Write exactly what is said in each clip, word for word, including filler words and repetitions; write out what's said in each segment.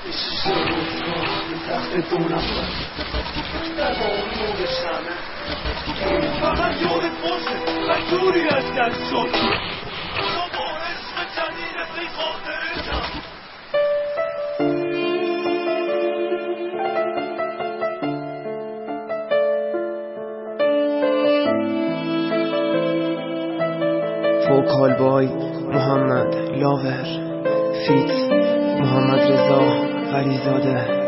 تخت دو نفر در با اون نور شمه فقط یادت باشه و دوری از دست شد تو با عشق جدید بی خاطرتم فوکال بای محمد لاور فیت محمد رضا غریزاده.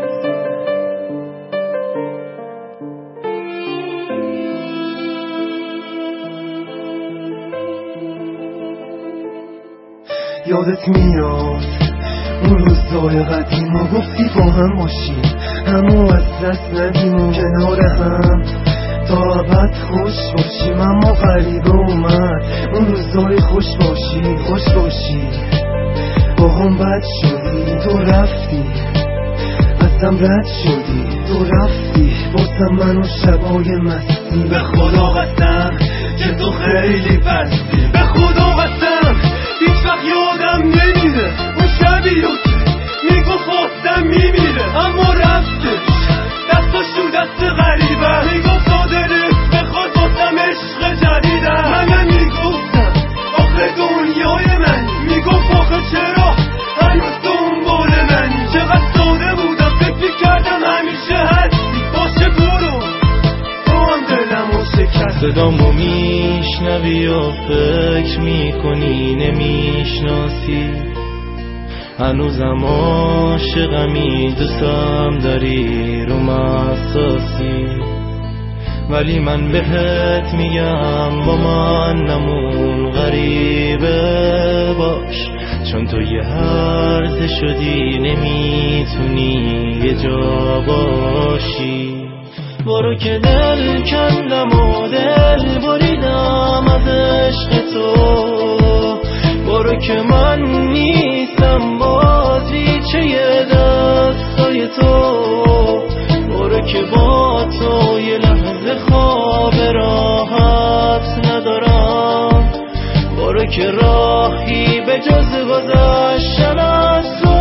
یادت میاد اون روزای قدیم و گفتی با هم باشیم همو از دست ندیم و کنار هم تا ابد خوش باشیم. اما غریبه اومد اون روزای خوش باشی خوش باشی با هم بد شدی تو رفتی ازم رد شدی تو رفتی بازم من و شبای مستی. به خدا قسم که تو خیلی پستی به خدا قسم هیچ وقت یادم نمیره اون شبی رو که میگو خواستم میمیره اما رفتش دستاشو دست غریبه میگو صادره بخواد بازم عشق جدیده. منم میگفتم آخه دنیای منی میگفت آخه چرا هنوز دنبال منی. چقدر ساده بودم فکر کردم همیشه هستی باشه برو تو هم دلمو شکست. صدامو میشنوی و فکر میکنی نمیشناسی هنوزم عاشقمی دوستم داری رو مساسی ولی من بهت میگم با من نمون غریبه باش چون تو یه هرزه شدی نمیتونی یه جا باشی. برو که دل کندم و دل بریدم از عشق تو برو که من نیستم بازیچه دستای تو برو که با تو یه لحظه خواب راحت ندارم برو که راهی به جز گذشتن از تو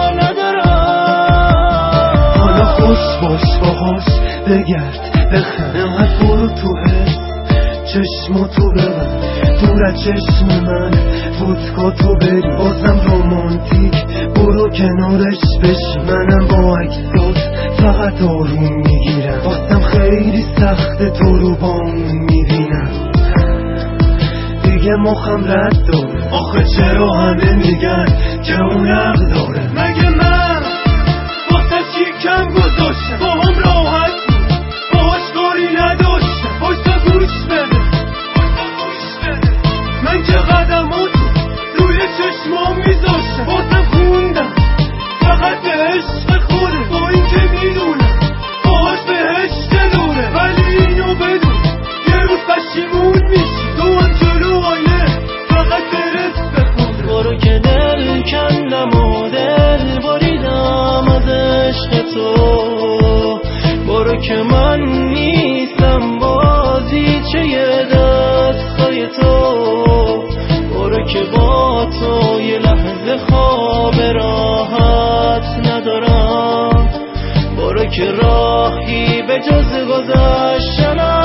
ندارم. حالا خوش باش باهاش بگرد بخند انقدر برو تو حس چشم تو ببند دور از چشم من فوتکا تو بری بازم رومانتیک برو کنارش بشی. منم با عکسات فقط آروم میگیرم واسم خیلی سخته تو رو با اون میبینم دیگه مخم رد داره آخه چرا همه میگن که اون حق داره. مگه من واسه چی کم گذاشتم با هم راحت باهاش کاری نداشتم باشتا گوش بده من که قدماتو روی چشمام میذاشتم بازم خوندم فقط به عشق خوده با این که میدونم باهاش بهشت دوره ولی اینو بدون یه روز پشیمون میشی تو هم جلو آینه فقط برس بخونه. برو که دل کندم و دل بریدم از عشق تو برو که من نیستم بازیچه دستای تو برو که با تو یه لحظه خواب راحت ندارم برو که راهی به جز گذشتن